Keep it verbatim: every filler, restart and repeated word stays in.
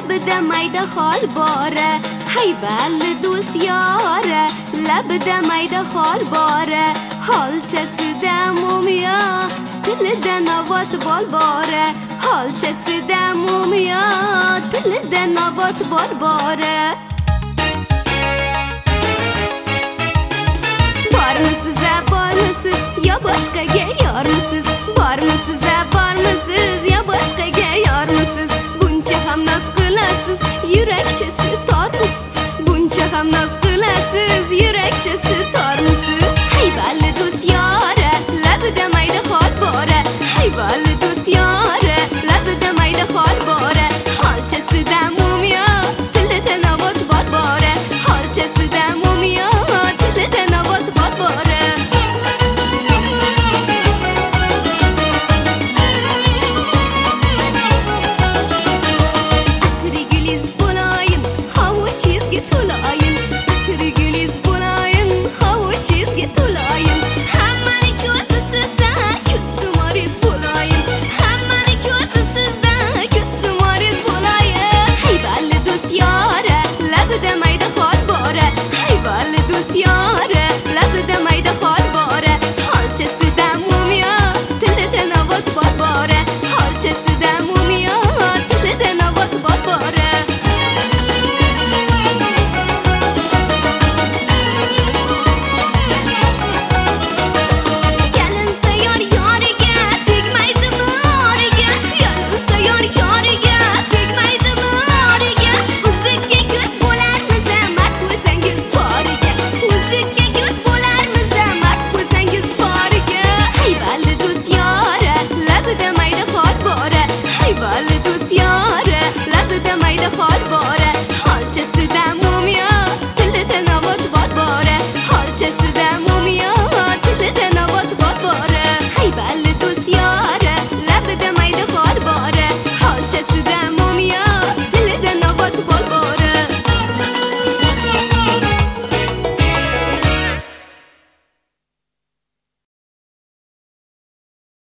labida mayda xol bora, hay balli do'st yora, labida mayda xol bora, holchasida mumiyo, tilida navot bol bora, holchasida mumiyo, tilida navot bol bora. Bormisiz, bormisiz, yo boshqaga yormisiz? Bormisiz, bormisiz, yo boshqaga yormisiz? Buncha ham noz qilasiz, yurakchasi tormisiz? Buncha ham noz qilasiz, yurakchasi tormisiz? Hay balli do'st yora, labida mayda xol bora, hay balli do'st yora, labida mayda xol bora, holchasida mumiyo, tilida navot bor bora, holchasida mumiyo, tilida navot bor bora. Atri guliz bo'layin, hovuchizga to'layin, atri guliz bo'layin, hovuchizga to'layin. Hammaning ko'zi sizda, ko'ztumoriz bo'layin, hammaning ko'zi sizda, ko'ztumoriz bo'layin. Hay balli do'st yora, labida mayda xol bora, hay balli do'st yora, labida mayda xol bora, holchasida mumiyo, tilida navot bor bora, holchasida mumiyo, tilida navot bor bora. Yalinsa yor yoriga, tegmaydimi origa? Yalinsa yor yoriga, tegmaydimi origa? Uzukka ko'z bo'larmiz, mard bo'lsangiz boriga. Uzukka ko'z bo'larmiz, mard bo'lsangiz boriga. Hay balli do'st yora, labida mayda xol bora, hay balli do'st